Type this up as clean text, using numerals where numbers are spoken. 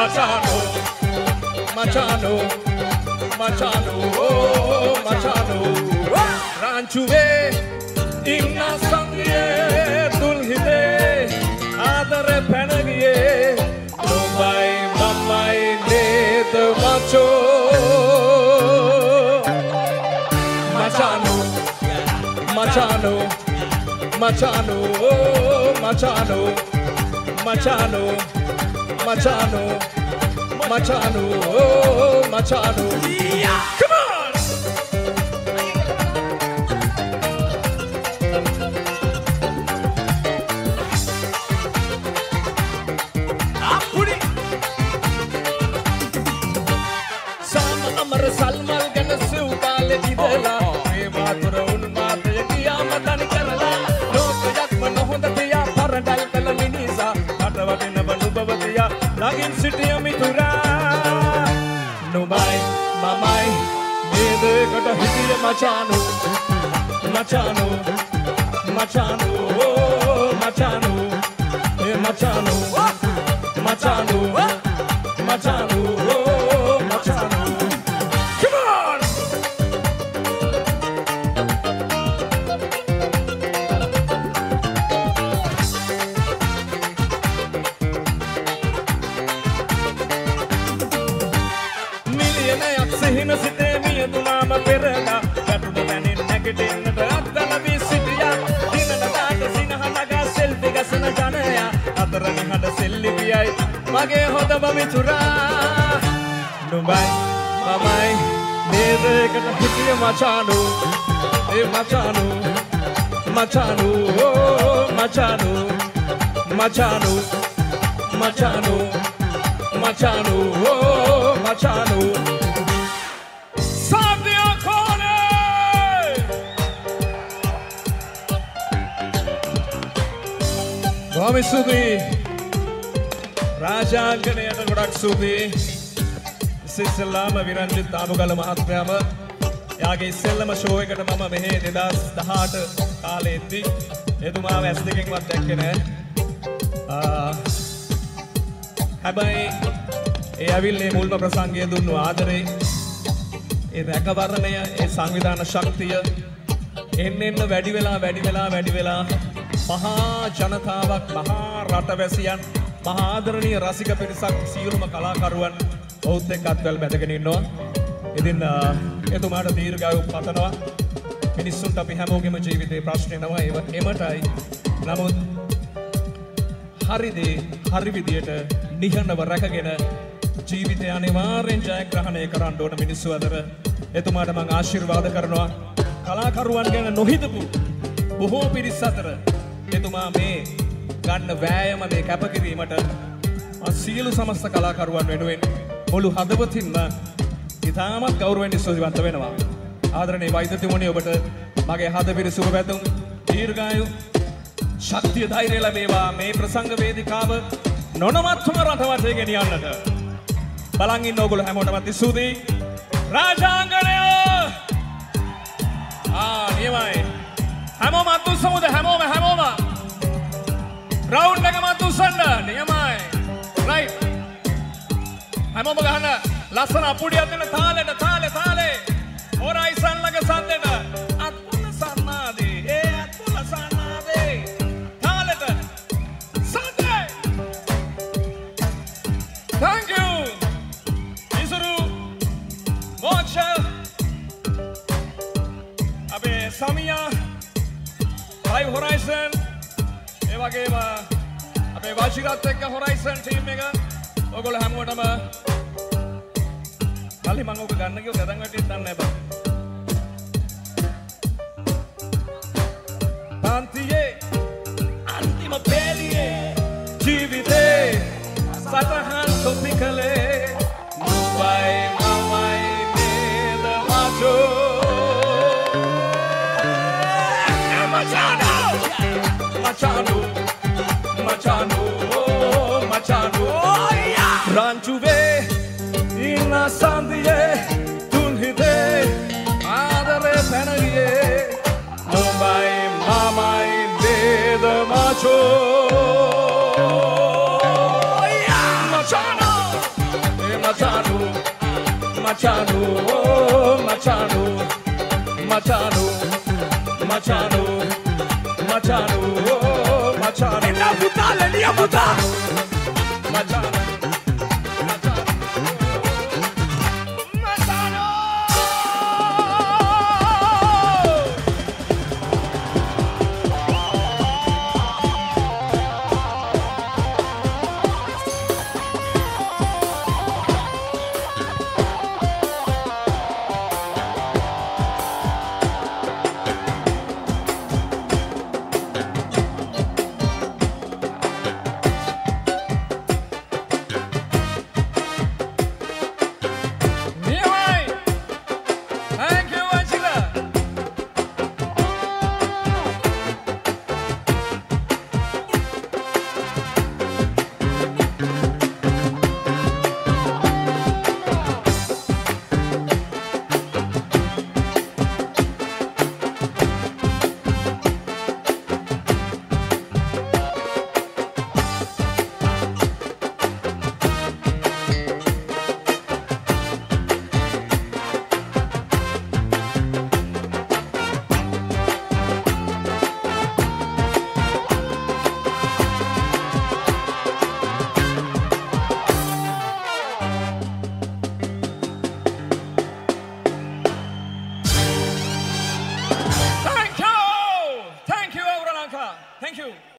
Machano, Machano, Machano, oh, Machano. Ranchuve, inna sangye, dulhide, adare penagye, Mumbai, Mumbai, need macho. Machano, Machano, Machano, oh, Machano, Machano, Machano, Machano, oh, Machano. Come on! Amar Salmal gana suvale jidela me matura un mate qiyamatan karala lok yakma nohondatiya parandal kala minisa atwadena banubavatiya nagin sitiya mitura nubai mamai nede kata hitiya machano machano machano oh machano e machano machano machano oh machano. Perda, katuda manin negatin adana visiya, dinana data sinahanaga selfie gasana janaya, adarani hada selfie ay, mage hoda bamitura. Dubai, mamai, nede kata hitiya machano, e machano, machano, oh machano, machano, machano, machano, oh machano. Bami Subi, Rajanganayata godak Subi, Sisalama Viranjit Tamugala Mahatmayama, Yagi Selama show ekata mama mehe 2018 කාලෙද්දි එතුමා වැස් දෙකෙන්වත් දැක්කේ නැහැ. හැබැයි ඒ ඇවිල්ලා මුල්ම ප්‍රසංගය දුන්නු ආදරේ ඒ රැකවරණය ඒ සංවිධාන ශක්තිය එන්න වැඩි වෙලා මහා ජනතාවක් මහා රටවැසියන් මහා ආදරණීය රසික පිරිසක් සියලුම කලාකරුවන් ඔවුත් එක්ක අත්වැල් බැඳගෙන ඉන්නවා. ඉතින් එතුමාට දීර්ඝායු පතනවා. මිනිස්සුන්ට අපි හැමෝගෙම ජීවිතේ ප්‍රශ්නේ නම එමටයි. නමුත් හරි විදියට නිහඬව රැකගෙන ජීවිතය අනිවාර්යෙන් ජයග්‍රහණය කරන්න ඕන මිනිස්සු අතර එතුමාට මම ආශිර්වාද කරනවා. කලාකරුවන් ගැන නොහිතපු බොහෝ පිරිස් අතර එතුමා මේ ගන්න වෑයම මේ කැපකිරීමට සියලු සමස්ත කලාකරුවන් වෙනුවෙන් මුළු හදවතින්ම ඉතාමත් ගෞරවයෙන් ස්තුතිවන්ත වෙනවා. ආදරණීය වෛද්‍යතුමනි ඔබට මගේ හදපිරි සුබ පැතුම් දීර්ඝායු ශක්තිය ධෛර්යය ලැබේවා. මේ ප්‍රසංග වේදිකාව නොනවත්වම රටවටේ ගෙනියන්නට බලන් ඉන්න ඕගොල්ලෝ හැමෝටමත් ස්තුතියි. රාජාංගනය නියමයි. හැමෝම අත්උස්සමුද? හැමෝම රවුන්ඩ් එකම අත්උස්සන්න. නියමයි. රයිට්. හැමෝම ගහන්න ලස්සන අපුඩියක් දෙන්න තාලේ හොරයිසන් ළඟ සම්දෙන්න අත්පුල සන්නාදී අත්පුල සන්නාදී තාලෙට සන්දේ. Thank you ඉසුරු මොක්ෂ අපේ සමියා ලයිව් හොරයිසන් ඒ වගේම අපේ වාචිකත් එක්ක හොරයිසන් ටීම් එක ඔයගොල්ලෝ හැමෝටම කලින් මම ඔබ ගන්න කිව්ව ගදන් වැටින් දන්නේ නැහැ බං. පන්තියේ අන්තිම පෙළියේ ජීවිතේ සතහන් කොපි කළේ මුම්බයි මමයි නේද මචෝ. Machano Ranchuve Inna Sandiye Tunhite Adare Penariye Mumbai Mamai Deda Macho Machano Machano, Machano, Machano, Machano, Machano, Machano, Machano. Ina butale lia buta. Machano. Thank you, Aura Lanka. Thank you.